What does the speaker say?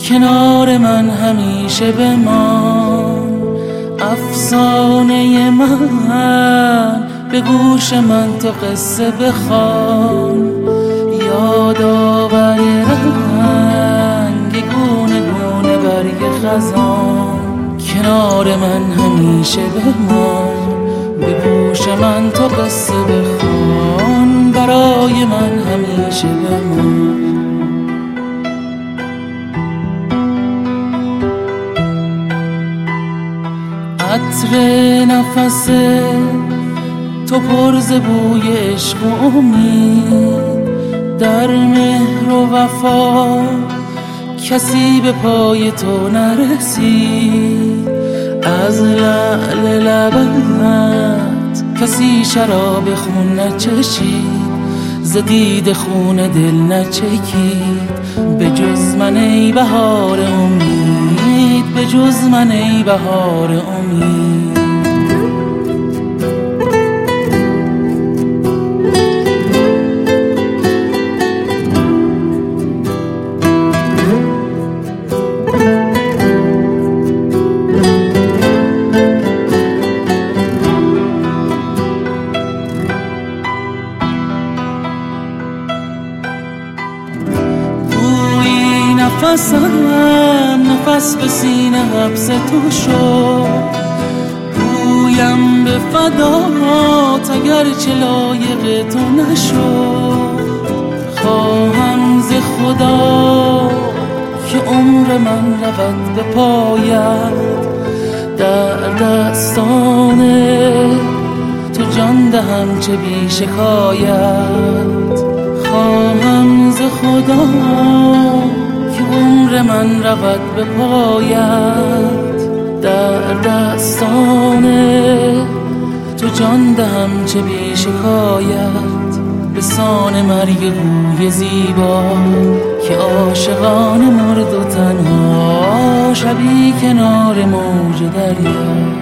کنار من همیشه بمان. افسانه من به گوش من تو قصه بخوان. یادآور رنگ گونه گونه برگ خزان. کنار من همیشه بمان، به گوش من تو قصه بخوان. برای من همیشه بمان. عطر نفس تو پر ز بوی عشق و امید. در مهر و وفا کسی به پای تو نرسید. از لعل لبت کسی شراب خون نچشید. ز دید خون دل نچکید. به جز من ای بهار امید، به جز من ای بهار امید. نفس به سینه حبس تو شد. گویم به فدات اگرچه لایق تو نشد. خواهم ز خدا که عمر من رود به پایت. در دستان تو جان دهم چه بی شکایت. خواهم ز خدا که عمر من رود به پایت. در دستان تو جان دهم چه بی شکایت. به سان مرگ روی زیبا که عاشقان مرد و تنها. شبی کنار موج دریا.